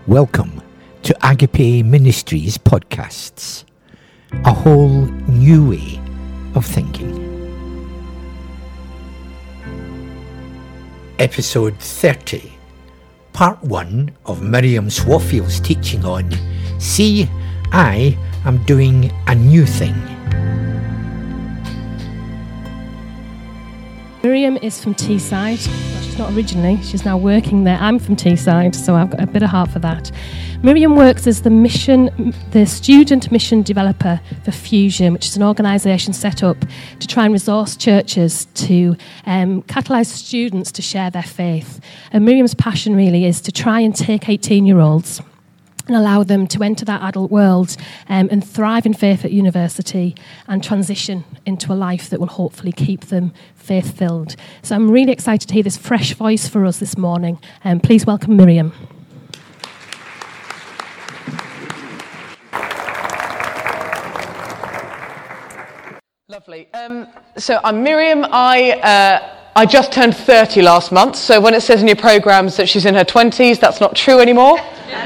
Welcome to Agape Ministries podcasts, a whole new way of thinking. Episode 30, Part 1 of Miriam Swafield's teaching on See, I am doing a new thing. Miriam is from Teesside. Well, she's not originally, she's now working there. I'm from Teesside, so I've got a bit of heart for that. Miriam works as the student mission developer for Fusion, which is an organisation set up to try and resource churches to catalyse students to share their faith. And Miriam's passion really is to try and take 18-year-olds and allow them to enter that adult world and thrive in faith at university and transition into a life that will hopefully keep them faith-filled. So I'm really excited to hear this fresh voice for us this morning. Please welcome Miriam. Lovely. So I'm Miriam. I just turned 30 last month, so when it says in your programmes that she's in her 20s, that's not true anymore.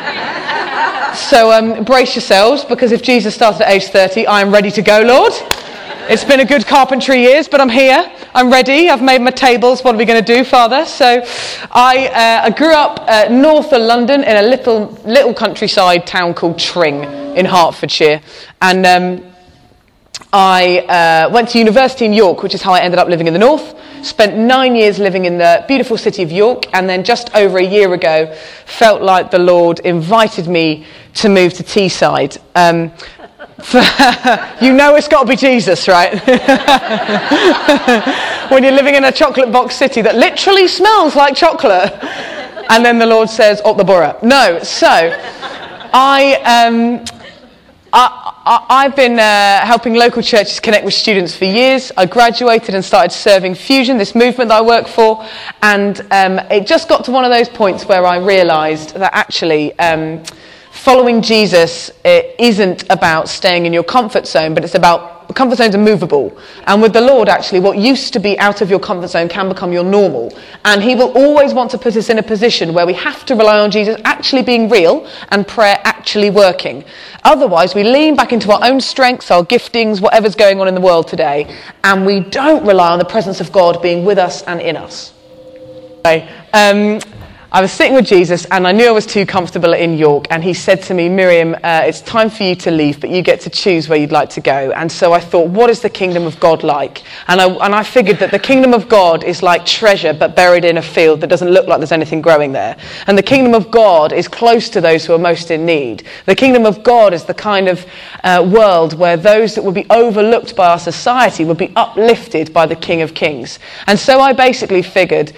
So brace yourselves, because if Jesus started at age 30, I am ready to go, Lord. It's been a good carpentry years, but I'm here. I'm ready. I've made my tables. What are we going to do, Father? So I grew up north of London in a little countryside town called Tring in Hertfordshire. And I went to university in York, which is how I ended up living in the north. Spent 9 years living in the beautiful city of York, and then just over a year ago felt like the Lord invited me to move to Teesside. You know it's got to be Jesus, right? When you're living in a chocolate box city that literally smells like chocolate, and then the Lord says, "Up the borough." No, so I've been helping local churches connect with students for years. I graduated and started serving Fusion, this movement that I work for, and it just got to one of those points where I realised that actually following Jesus isn't about staying in your comfort zone, but it's about comfort zones are movable. And with the Lord, actually, what used to be out of your comfort zone can become your normal. And he will always want to put us in a position where we have to rely on Jesus actually being real and prayer actually working. Otherwise, we lean back into our own strengths, our giftings, whatever's going on in the world today, and we don't rely on the presence of God being with us and in us. Okay. I was sitting with Jesus, and I knew I was too comfortable in York, and he said to me, "Miriam, it's time for you to leave, but you get to choose where you'd like to go." And so I thought, what is the kingdom of God like? And I figured that the kingdom of God is like treasure, but buried in a field that doesn't look like there's anything growing there. And the kingdom of God is close to those who are most in need. The kingdom of God is the kind of world where those that would be overlooked by our society would be uplifted by the King of Kings. And so I basically figured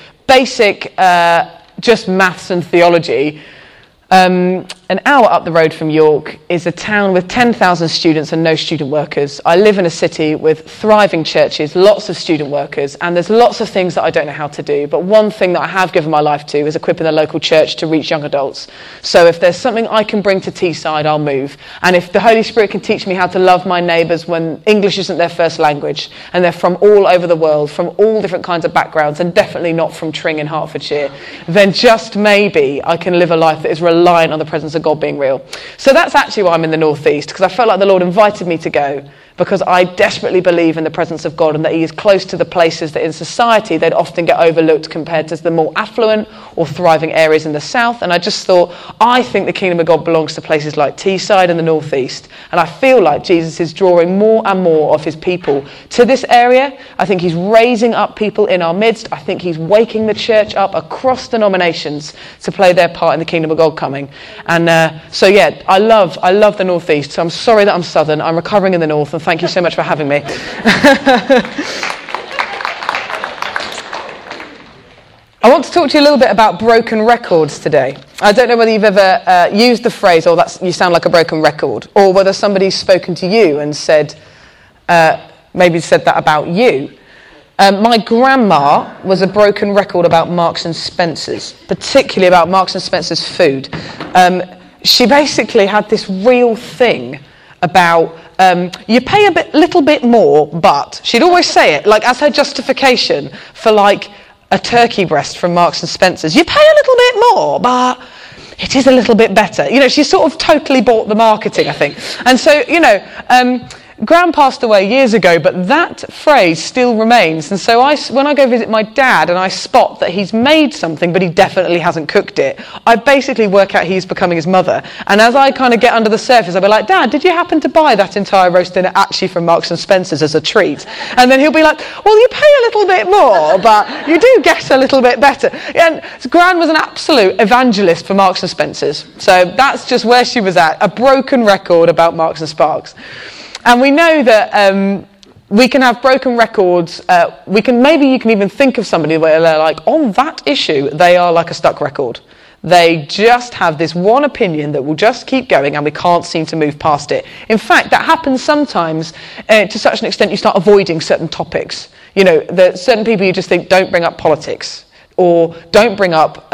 just maths and theology. An hour up the road from York is a town with 10,000 students and no student workers. I live in a city with thriving churches, lots of student workers, and there's lots of things that I don't know how to do. But one thing that I have given my life to is equipping the local church to reach young adults. So if there's something I can bring to Teesside, I'll move. And if the Holy Spirit can teach me how to love my neighbours when English isn't their first language, and they're from all over the world, from all different kinds of backgrounds, and definitely not from Tring in Hertfordshire, then just maybe I can live a life that is reliant on the presence of God being real. So that's actually why I'm in the northeast, because I felt like the Lord invited me to go, because I desperately believe in the presence of God and that he is close to the places that in society they'd often get overlooked compared to the more affluent or thriving areas in the south. And I just thought, I think the kingdom of God belongs to places like Teesside and the northeast, and I feel like Jesus is drawing more and more of his people to this area. I think he's raising up people in our midst. I think he's waking the church up across denominations to play their part in the kingdom of God coming. And so yeah, I love the northeast. So I'm sorry that I'm southern. I'm recovering in the north, and thank you so much for having me. I want to talk to you a little bit about broken records today. I don't know whether you've ever used the phrase, "oh, you sound like a broken record," or whether somebody's spoken to you and said, maybe said that about you. My grandma was a broken record about Marks and Spencer's, particularly about Marks and Spencer's food. She basically had this real thing about you pay little bit more, but she'd always say it like as her justification for like a turkey breast from Marks and Spencer's. You pay a little bit more, but it is a little bit better. She sort of totally bought the marketing, I think. And so, Gran passed away years ago, but that phrase still remains. And so when I go visit my dad and I spot that he's made something, but he definitely hasn't cooked it, I basically work out he's becoming his mother. And as I kind of get under the surface, I'll be like, Dad, did you happen to buy that entire roast dinner actually from Marks and Spencer's as a treat? And then he'll be like, well, you pay a little bit more, but you do get a little bit better. And Gran was an absolute evangelist for Marks and Spencer's. So that's just where she was at, a broken record about Marks and Sparks. And we know that we can have broken records. Maybe you can even think of somebody where they're like, on that issue, they are like a stuck record. They just have this one opinion that will just keep going and we can't seem to move past it. In fact, that happens sometimes to such an extent you start avoiding certain topics. There are certain people you just think, don't bring up politics, or don't bring up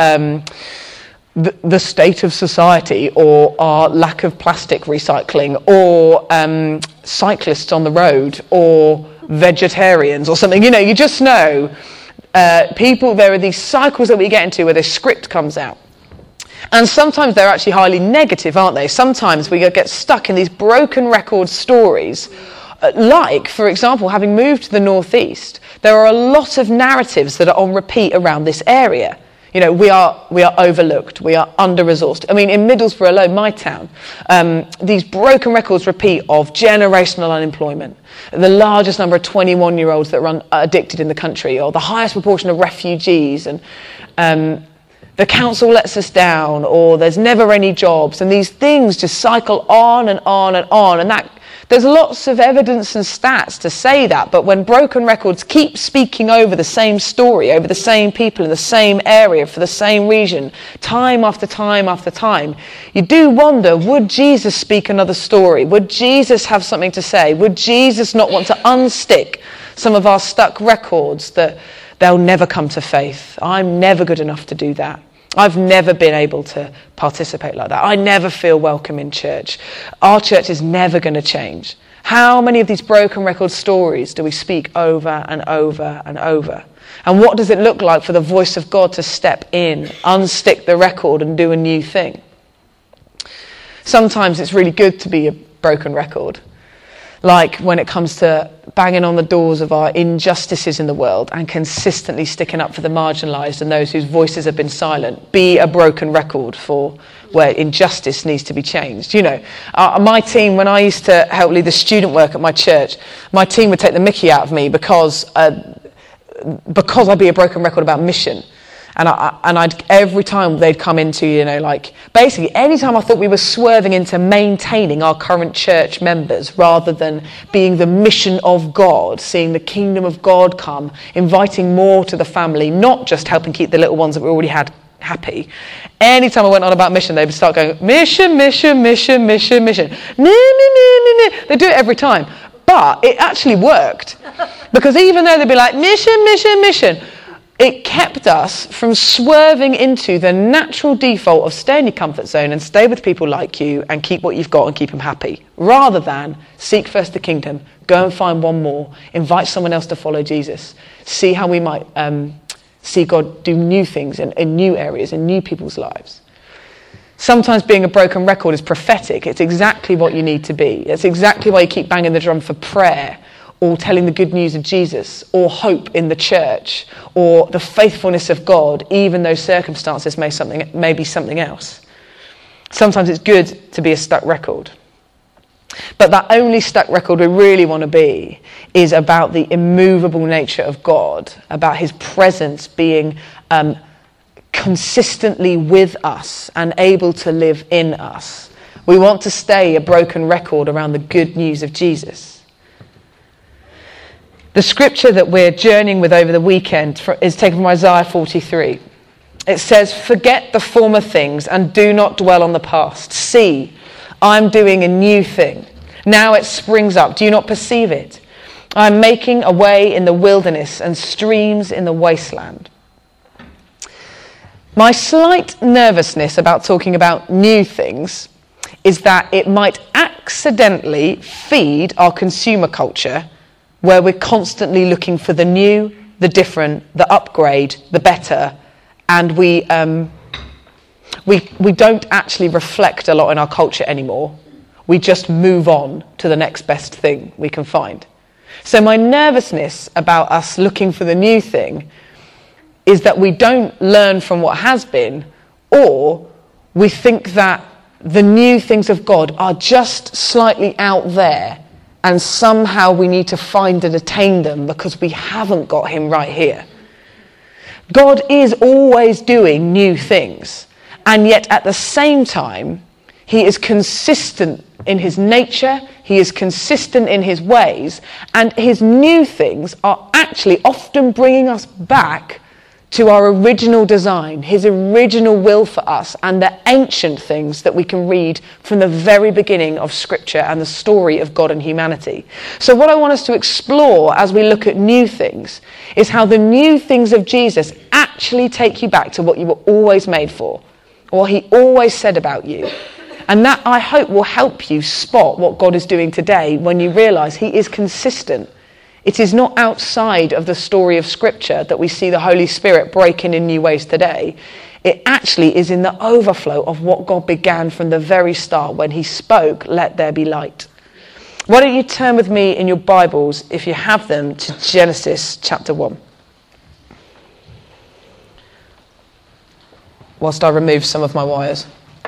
the state of society, or our lack of plastic recycling, or cyclists on the road, or vegetarians or something. You just know people, there are these cycles that we get into where this script comes out. And sometimes they're actually highly negative, aren't they? Sometimes we get stuck in these broken record stories. Like, for example, having moved to the northeast, there are a lot of narratives that are on repeat around this area. We are overlooked, we are under-resourced. I mean, in Middlesbrough alone, my town, these broken records repeat of generational unemployment, the largest number of 21-year-olds that are addicted in the country, or the highest proportion of refugees, and the council lets us down, or there's never any jobs, and these things just cycle on and on and on, and that there's lots of evidence and stats to say that, but when broken records keep speaking over the same story, over the same people in the same area, for the same region, time after time after time, you do wonder, would Jesus speak another story? Would Jesus have something to say? Would Jesus not want to unstick some of our stuck records that they'll never come to faith? I'm never good enough to do that. I've never been able to participate like that. I never feel welcome in church. Our church is never going to change. How many of these broken record stories do we speak over and over and over? And what does it look like for the voice of God to step in, unstick the record and do a new thing? Sometimes it's really good to be a broken record. Like when it comes to banging on the doors of our injustices in the world and consistently sticking up for the marginalised and those whose voices have been silent. Be a broken record for where injustice needs to be changed. My team, when I used to help lead the student work at my church, my team would take the mickey out of me because I'd be a broken record about mission. And I'd every time they'd come into, basically any time I thought we were swerving into maintaining our current church members rather than being the mission of God, seeing the kingdom of God come, inviting more to the family, not just helping keep the little ones that we already had happy. Anytime I went on about mission, they would start going, mission, mission, mission, mission, mission. They do it every time. But it actually worked. Because even though they'd be like, mission, mission, mission, it kept us from swerving into the natural default of stay in your comfort zone and stay with people like you and keep what you've got and keep them happy, rather than seek first the kingdom, go and find one more, invite someone else to follow Jesus, see how we might see God do new things in new areas, in new people's lives. Sometimes being a broken record is prophetic. It's exactly what you need to be. It's exactly why you keep banging the drum for prayer, or telling the good news of Jesus, or hope in the church, or the faithfulness of God, even though circumstances may be something else. Sometimes it's good to be a stuck record. But that only stuck record we really want to be is about the immovable nature of God, about his presence being consistently with us and able to live in us. We want to stay a broken record around the good news of Jesus. The scripture that we're journeying with over the weekend is taken from Isaiah 43. It says, "Forget the former things and do not dwell on the past. See, I'm doing a new thing. Now it springs up. Do you not perceive it? I'm making a way in the wilderness and streams in the wasteland." My slight nervousness about talking about new things is that it might accidentally feed our consumer culture, where we're constantly looking for the new, the different, the upgrade, the better, and we we don't actually reflect a lot in our culture anymore. We just move on to the next best thing we can find. So my nervousness about us looking for the new thing is that we don't learn from what has been, or we think that the new things of God are just slightly out there and somehow we need to find and attain them because we haven't got him right here. God is always doing new things, and yet at the same time, he is consistent in his nature, he is consistent in his ways, and his new things are actually often bringing us back to our original design, his original will for us, and the ancient things that we can read from the very beginning of Scripture and the story of God and humanity. So what I want us to explore as we look at new things is how the new things of Jesus actually take you back to what you were always made for, or what he always said about you. And that, I hope, will help you spot what God is doing today when you realise he is consistent. It is not outside of the story of Scripture that we see the Holy Spirit breaking in new ways today. It actually is in the overflow of what God began from the very start when he spoke, "Let there be light." Why don't you turn with me in your Bibles, if you have them, to Genesis chapter 1. Whilst I remove some of my wires.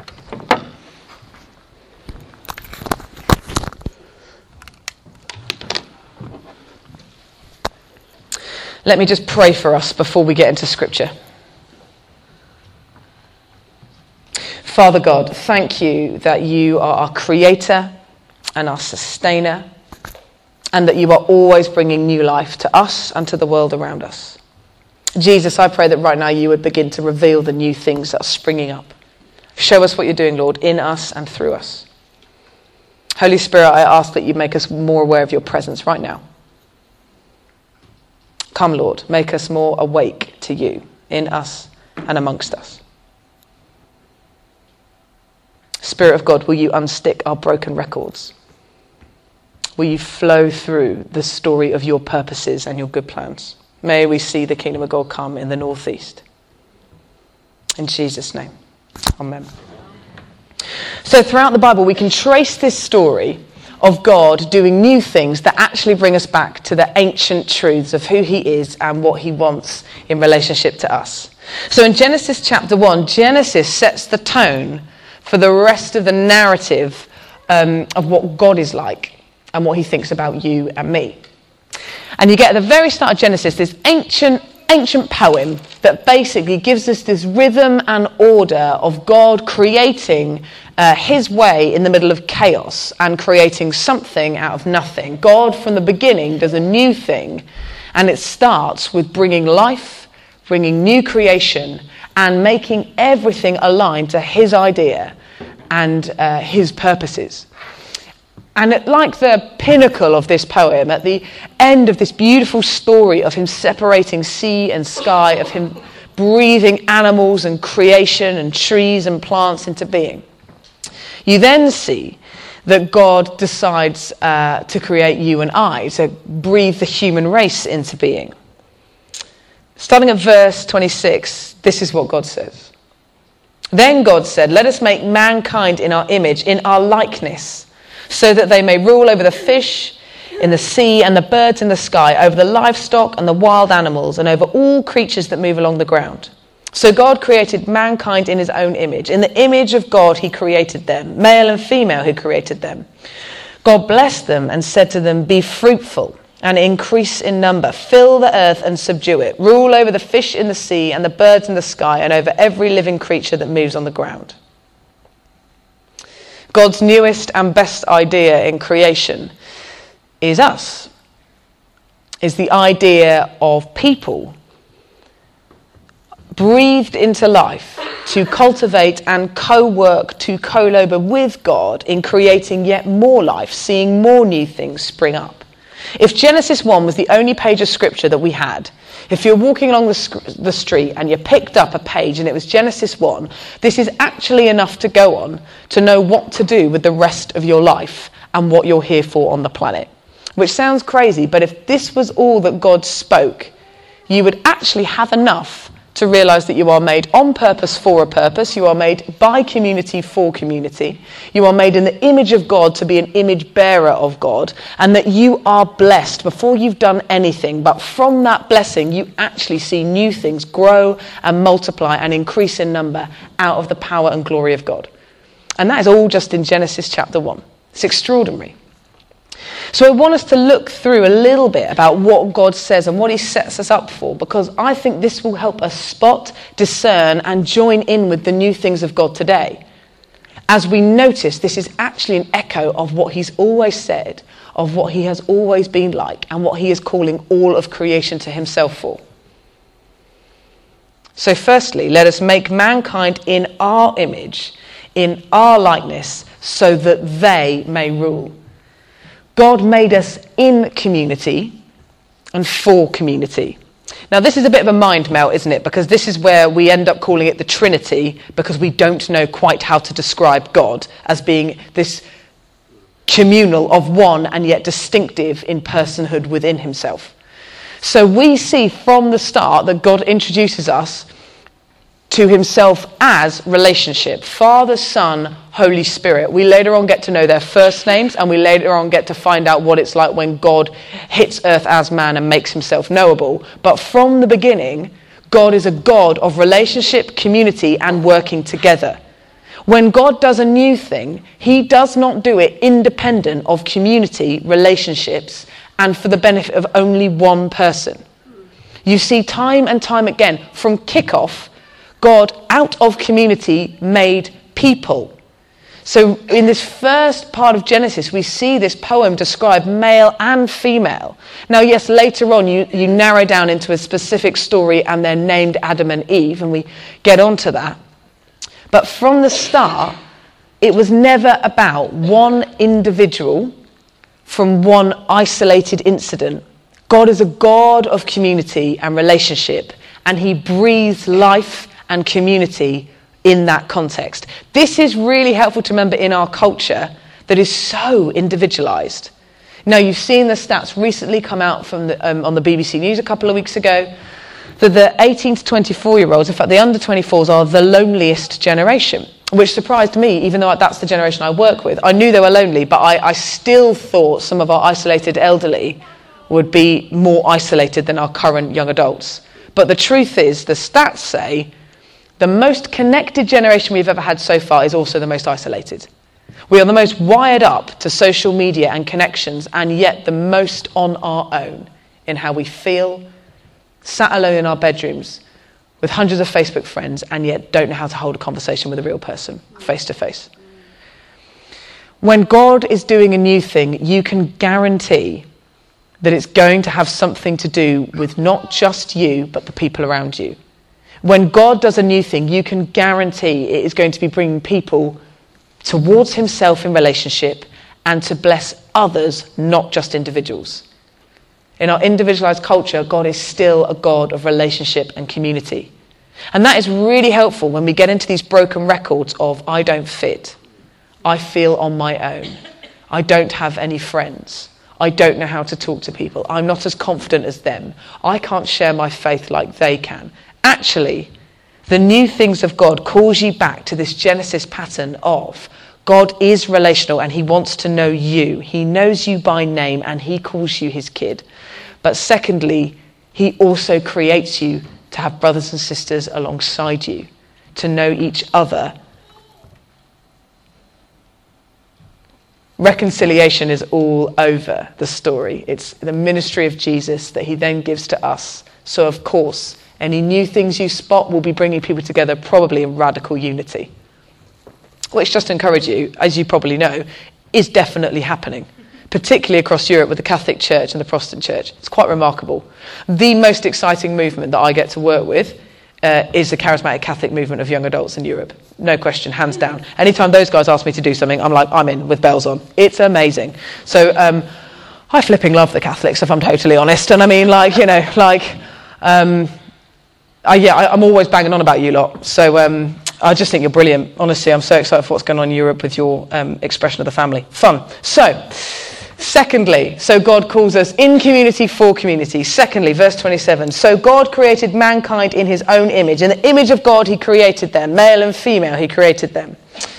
Let me just pray for us before we get into Scripture. Father God, thank you that you are our creator and our sustainer, and that you are always bringing new life to us and to the world around us. Jesus, I pray that right now you would begin to reveal the new things that are springing up. Show us what you're doing, Lord, in us and through us. Holy Spirit, I ask that you make us more aware of your presence right now. Come, Lord, make us more awake to you, in us and amongst us. Spirit of God, will you unstick our broken records? Will you flow through the story of your purposes and your good plans? May we see the kingdom of God come in the northeast. In Jesus' name, amen. So throughout the Bible, we can trace this story of God doing new things that actually bring us back to the ancient truths of who he is and what he wants in relationship to us. So in Genesis chapter 1, Genesis sets the tone for the rest of the narrative of what God is like and what he thinks about you and me. And you get at the very start of Genesis this ancient poem that basically gives us this rhythm and order of God creating his way in the middle of chaos and creating something out of nothing. God from the beginning does a new thing, and it starts with bringing life, bringing new creation, and making everything align to his idea and his purposes. And like the pinnacle of this poem, at the end of this beautiful story of him separating sea and sky, of him breathing animals and creation and trees and plants into being, you then see that God decides to create you and I, to breathe the human race into being. Starting at verse 26, this is what God says. Then God said, "Let us make mankind in our image, in our likeness, so that they may rule over the fish in the sea and the birds in the sky, over the livestock and the wild animals, and over all creatures that move along the ground." So God created mankind in his own image. In the image of God he created them. Male and female he created them. God blessed them and said to them, "Be fruitful and increase in number. Fill the earth and subdue it. Rule over the fish in the sea and the birds in the sky, and over every living creature that moves on the ground." God's newest and best idea in creation is us. Is the idea of people breathed into life to cultivate and co-work, to co-labor with God in creating yet more life, seeing more new things spring up. If Genesis 1 was the only page of scripture that we had, if you're walking along the street and you picked up a page and it was Genesis 1, this is actually enough to go on to know what to do with the rest of your life and what you're here for on the planet. Which sounds crazy, but if this was all that God spoke, you would actually have enough to realise that you are made on purpose for a purpose. You are made by community for community. You are made in the image of God to be an image bearer of God, and that you are blessed before you've done anything. But from that blessing, you actually see new things grow and multiply and increase in number out of the power and glory of God. And that is all just in Genesis chapter 1. It's extraordinary. So I want us to look through a little bit about what God says and what he sets us up for, because I think this will help us spot, discern, and join in with the new things of God today. As we notice, this is actually an echo of what he's always said, of what he has always been like, and what he is calling all of creation to himself for. So firstly, let us make mankind in our image, in our likeness, so that they may rule. God made us in community and for community. Now, this is a bit of a mind melt, isn't it? Because this is where we end up calling it the Trinity, because we don't know quite how to describe God as being this communal of one and yet distinctive in personhood within himself. So we see from the start that God introduces us to himself as relationship. Father, Son, Holy Spirit. We later on get to know their first names, and we later on get to find out what it's like when God hits earth as man and makes himself knowable. But from the beginning, God is a God of relationship, community, and working together. When God does a new thing, he does not do it independent of community, relationships, and for the benefit of only one person. You see time and time again, from kickoff, God, out of community, made people. So in this first part of Genesis, we see this poem describe male and female. Now, yes, later on, you narrow down into a specific story, and they're named Adam and Eve, and we get onto that. But from the start, it was never about one individual from one isolated incident. God is a God of community and relationship, and he breathes life and community in that context. This is really helpful to remember in our culture that is so individualised. Now, you've seen the stats recently come out from on the BBC News a couple of weeks ago, that the 18 to 24-year-olds, in fact the under 24s, are the loneliest generation, which surprised me, even though that's the generation I work with. I knew they were lonely, but I still thought some of our isolated elderly would be more isolated than our current young adults. But the truth is, the stats say, the most connected generation we've ever had so far is also the most isolated. We are the most wired up to social media and connections, and yet the most on our own in how we feel, sat alone in our bedrooms with hundreds of Facebook friends, and yet don't know how to hold a conversation with a real person, face to face. When God is doing a new thing, you can guarantee that it's going to have something to do with not just you, but the people around you. When God does a new thing, you can guarantee it is going to be bringing people towards himself in relationship and to bless others, not just individuals. In our individualized culture, God is still a God of relationship and community. And that is really helpful when we get into these broken records of, I don't fit, I feel on my own, I don't have any friends, I don't know how to talk to people, I'm not as confident as them, I can't share my faith like they can. Actually, the new things of God calls you back to this Genesis pattern of God is relational and he wants to know you. He knows you by name and he calls you his kid. But secondly, he also creates you to have brothers and sisters alongside you, to know each other. Reconciliation is all over the story. It's the ministry of Jesus that he then gives to us. So of course, any new things you spot will be bringing people together, probably in radical unity. Which, just to encourage you, as you probably know, is definitely happening, particularly across Europe with the Catholic Church and the Protestant Church. It's quite remarkable. The most exciting movement that I get to work with is the charismatic Catholic movement of young adults in Europe. No question, hands down. Anytime those guys ask me to do something, I'm like, I'm in with bells on. It's amazing. So I flipping love the Catholics, if I'm totally honest. And I mean, I'm always banging on about you lot. So I just think you're brilliant. Honestly, I'm so excited for what's going on in Europe with your expression of the family. Fun. So, Secondly, so God calls us in community for community. Secondly, verse 27, so God created mankind in his own image. In the image of God, he created them. Male and female, he created them.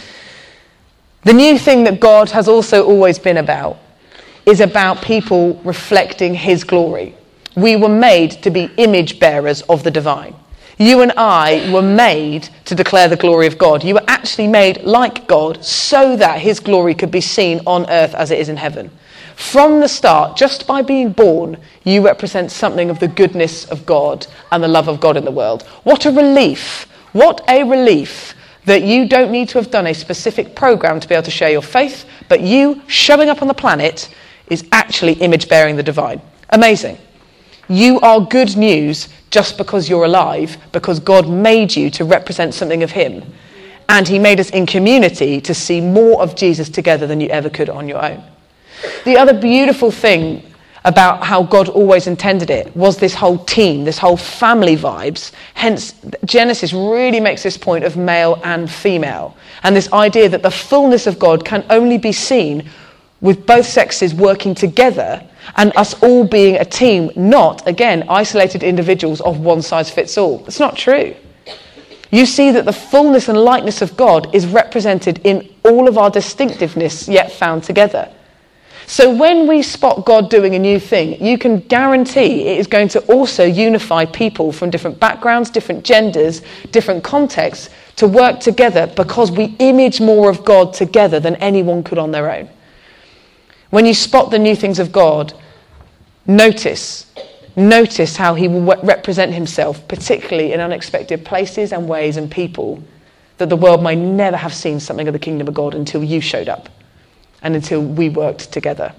The new thing that God has also always been about is about people reflecting his glory. We were made to be image bearers of the divine. You and I were made to declare the glory of God. You were actually made like God so that his glory could be seen on earth as it is in heaven. From the start, just by being born, you represent something of the goodness of God and the love of God in the world. What a relief. What a relief that you don't need to have done a specific program to be able to share your faith, but you showing up on the planet is actually image bearing the divine. Amazing. You are good news just because you're alive, because God made you to represent something of him. And he made us in community to see more of Jesus together than you ever could on your own. The other beautiful thing about how God always intended it was this whole team, this whole family vibes. Hence, Genesis really makes this point of male and female. And this idea that the fullness of God can only be seen with both sexes working together and us all being a team, not, again, isolated individuals of one size fits all. It's not true. You see that the fullness and likeness of God is represented in all of our distinctiveness yet found together. So when we spot God doing a new thing, you can guarantee it is going to also unify people from different backgrounds, different genders, different contexts to work together because we image more of God together than anyone could on their own. When you spot the new things of God, notice how he will represent himself, particularly in unexpected places and ways and people that the world may never have seen something of the kingdom of God until you showed up. And until we worked together.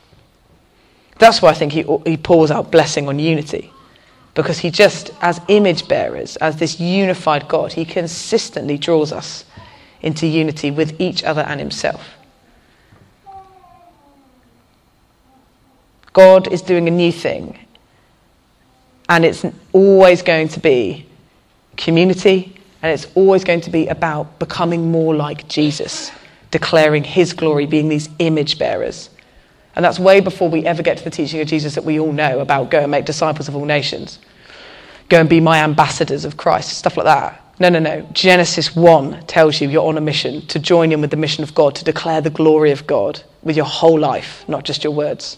That's why I think he pours out blessing on unity. Because he just, as image bearers, as this unified God, he consistently draws us into unity with each other and himself. God is doing a new thing. And it's always going to be community, and it's always going to be about becoming more like Jesus. Declaring his glory, being these image bearers. And that's way before we ever get to the teaching of Jesus that we all know about go and make disciples of all nations. Go and be my ambassadors of Christ, stuff like that. No. Genesis 1 tells you you're on a mission to join in with the mission of God, to declare the glory of God with your whole life, not just your words.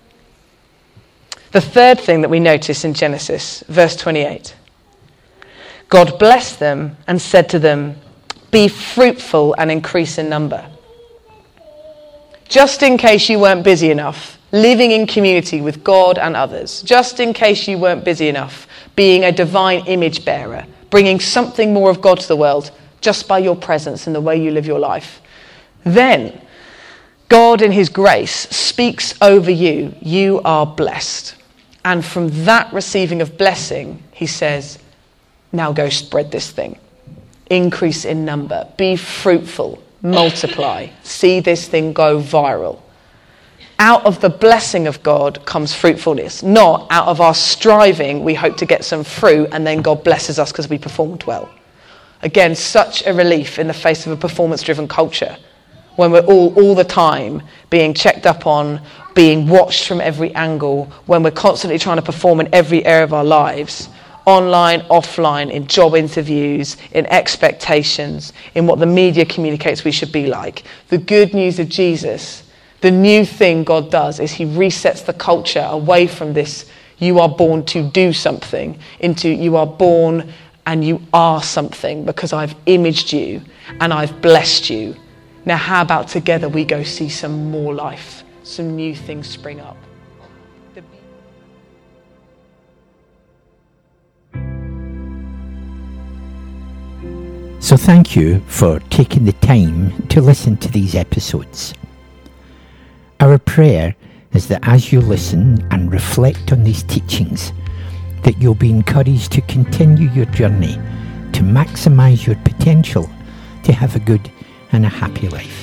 The third thing that we notice in Genesis, verse 28. God blessed them and said to them, be fruitful and increase in number. Just in case you weren't busy enough, living in community with God and others, just in case you weren't busy enough, being a divine image bearer, bringing something more of God to the world, just by your presence and the way you live your life, then God in his grace speaks over you. You are blessed. And from that receiving of blessing, he says, now go spread this thing. Increase in number, be fruitful, multiply, see this thing go viral. Out of the blessing of God comes fruitfulness, not out of our striving we hope to get some fruit and then God blesses us because we performed well. Again, such a relief in the face of a performance-driven culture when we're all the time being checked up on, being watched from every angle, when we're constantly trying to perform in every area of our lives. Online, offline, in job interviews, in expectations, in what the media communicates we should be like. The good news of Jesus, the new thing God does is he resets the culture away from this you are born to do something into you are born and you are something because I've imaged you and I've blessed you. Now how about together we go see some more life, some new things spring up. So thank you for taking the time to listen to these episodes. Our prayer is that as you listen and reflect on these teachings, that you'll be encouraged to continue your journey, to maximise your potential to have a good and a happy life.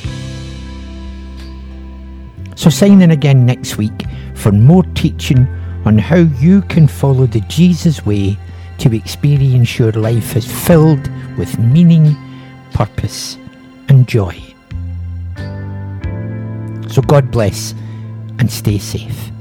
So sign in again next week for more teaching on how you can follow the Jesus way to experience your life as filled with meaning, purpose and joy. So God bless and stay safe.